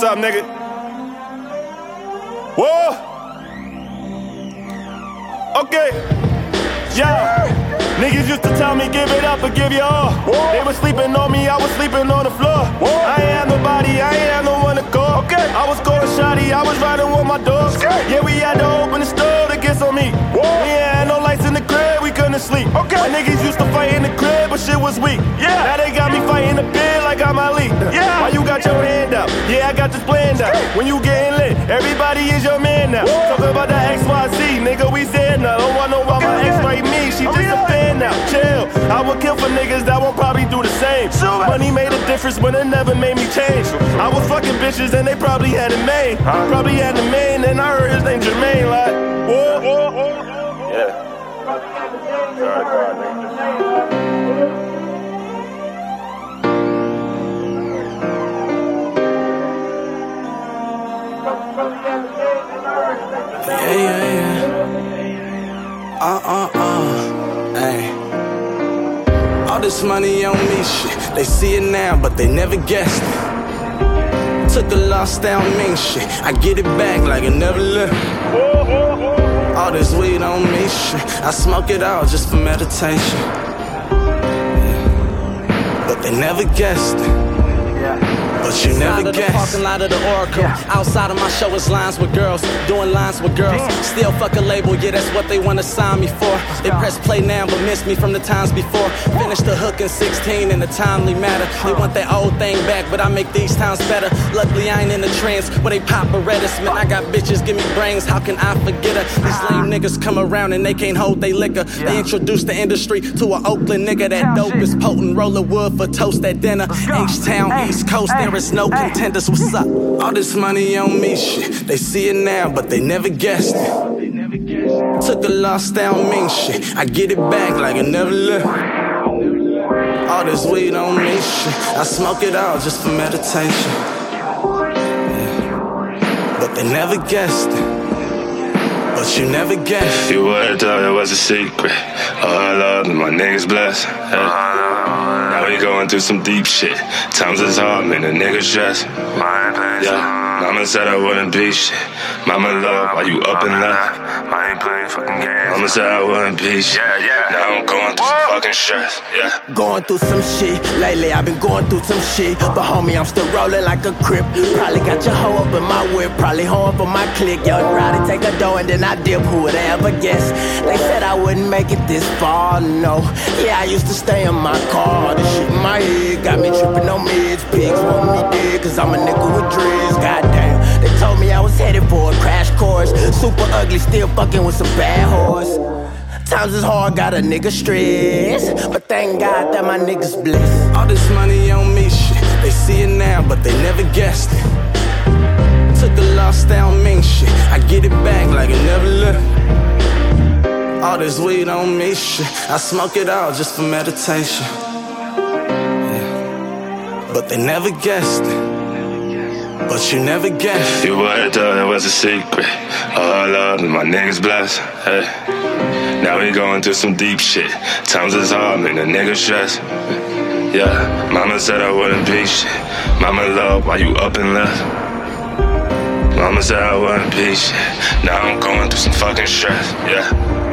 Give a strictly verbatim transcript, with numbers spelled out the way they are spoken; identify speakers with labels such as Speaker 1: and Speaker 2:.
Speaker 1: What's up, nigga? Whoa! Okay. Yeah. Niggas used to tell me give it up or give you all. Whoa. They were sleeping on me, I was sleeping on the floor. Whoa. I ain't have nobody, I ain't have no one to call. Okay. I was going shotty, I was riding with my dogs. Okay. Yeah, we had to open the store to get some meat. Whoa. We ain't had no lights in the crib, we couldn't sleep. Okay. My niggas used to fight in the crib, but shit was weak. Yeah. Now they got me fighting the bed like I'm Ali. Yeah. Why you got your hand up? Yeah, I got this planned out. When you getting lit, everybody is your man now. Whoa. Talking about that X Y Z, nigga, we said now. Don't want no about my ex like me, she just a fan now. Chill, I would kill for niggas that won't probably do the same. Money made a difference, but it never made me change. I was fucking bitches and they probably had it made. Probably had it made, and I heard his name Jermaine like, whoa, whoa, whoa. Yeah. Sorry, God,
Speaker 2: Yeah, yeah, yeah. Uh, uh, uh. Hey. All this money on me, shit. They see it now, but they never guessed it. Took a loss, they don't mean shit. I get it back like it never left. All this weed on me, shit. I smoke it all just for meditation. Yeah. But they never guessed it. But you never guessed. The parking lot of the Oracle. Yeah. Outside of my show is lines with girls, doing lines with girls. Damn. Still fuck a label, yeah, that's what they wanna sign me for. They press play now, but miss me from the times before. Finished the hook in sixteen in a timely matter. They want that old thing back, but I make these times better. Luckily I ain't in the trends where they pop a Redis. Man, I got bitches, give me brains, how can I forget her? These lame niggas come around and they can't hold they liquor. They introduced the industry to an Oakland nigga. That dope is potent, roller wood for toast at dinner. H-Town, East Coast, there is no contenders, what's up? All this money on me, shit. They see it now, but they never guessed it. Took a loss, they don't mean shit. I get it back like it never left. All this weed on me, shit. I smoke it all just for meditation. Yeah. But they never guessed it. But you never guessed.
Speaker 3: You would've thought it was a secret. All I love and my niggas blessed. Hey. Now we going through some deep shit. Times is hard, man, the niggas stress. Yeah. Mama said I wouldn't be shit. Mama love, why you up and left? I ain't playing fucking games. Mama said I wouldn't be shit. Yeah, yeah. Now I'm going through some fucking stress. Yeah.
Speaker 2: Going through some shit. Lately I've been going through some shit. But homie, I'm still rolling like a crip. Probably got your hoe up in my whip. Probably hoe up on my click. Young Roddy take a dough and then I dip. Who would ever guess? They said I wouldn't make it this far, no. Yeah, I used to stay in my car. This shit in my head got me tripping on mids. Pigs want me dead, cause I'm a nigga with dreads. Goddamn, they told me I was headed for a crash course. Super ugly, still fucking with some bad horse. Times is hard, got a nigga stressed. But thank God that my niggas blessed. All this money on me, shit. They see it now, but they never guessed it. Took a loss, they don't mean shit. I get it back like it never left. All this weed on me, shit. I smoke it all just for meditation. Yeah. But they never guessed it. But you never guessed.
Speaker 3: You would've thought it was a secret. All I love and my niggas blessed. Hey. Now we going through some deep shit. Times is hard, man, the niggas stress. Yeah. Mama said I wouldn't be shit. Mama love, why you up and left? Mama said I wouldn't be shit. Now I'm going through some fucking stress, yeah.